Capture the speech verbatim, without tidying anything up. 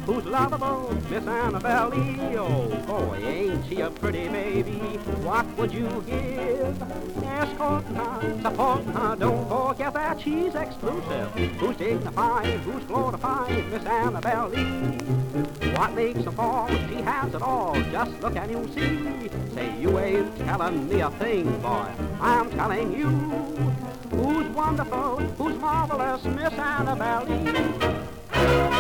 who's lovable, Miss Annabelle Lee. Oh, boy, ain't she a pretty baby? What would you give? Escorting her, supporting her, don't forget that she's exclusive. Who's dignified, who's glorified, Miss Annabelle Lee. What makes her fall? She has it all, just look and you'll see. Say, you ain't telling me a thing, boy, I'm telling you. Who's wonderful, who's marvelous, Miss Annabelle Lee.